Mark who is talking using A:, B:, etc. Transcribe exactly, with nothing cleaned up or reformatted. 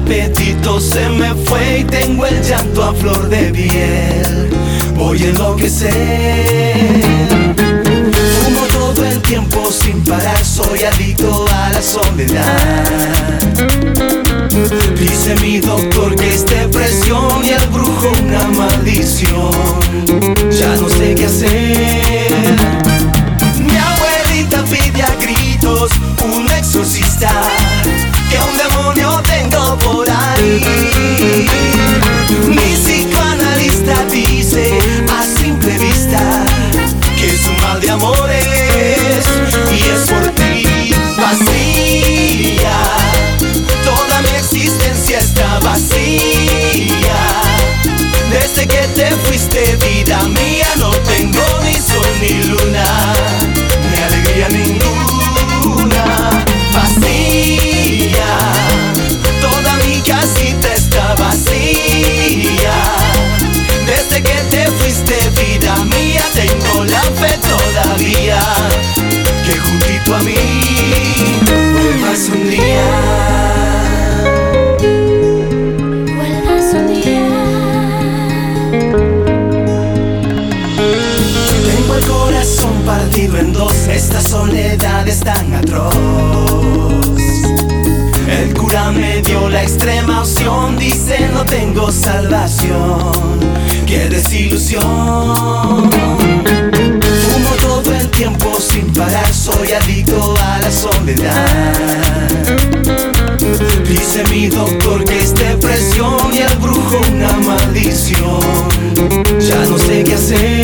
A: apetito se me fue y tengo el llanto a flor de piel. Voy a enloquecer. Fumo todo el tiempo sin parar, soy adicto a la soledad. Dice mi doctor que es depresión y el brujo una maldición. Ya no sé qué hacer. Mi abuelita pide a gritos un exorcista, que un demonio tengo por ahí. Mi psicoanalista dice a simple vista que es un mal de amores y es por ti. Vacía, toda mi existencia está vacía. Desde que te fuiste, vida mía, no tengo ni sol ni luna, ni alegría ninguna. Vacía, toda mi casita está vacía. Desde que te fuiste, vida mía, tengo la fe todavía que juntito a mí vuelvas un día.
B: Vuelvas un día.
A: Tengo el corazón partido en dos, esta soledad es tan atroz. El cura me dio la extrema opción, dice no tengo salvación. ¡Qué desilusión! Fumo todo el tiempo sin parar, soy adicto a la soledad. Dice mi doctor que es depresión y el brujo una maldición. Ya no sé qué hacer.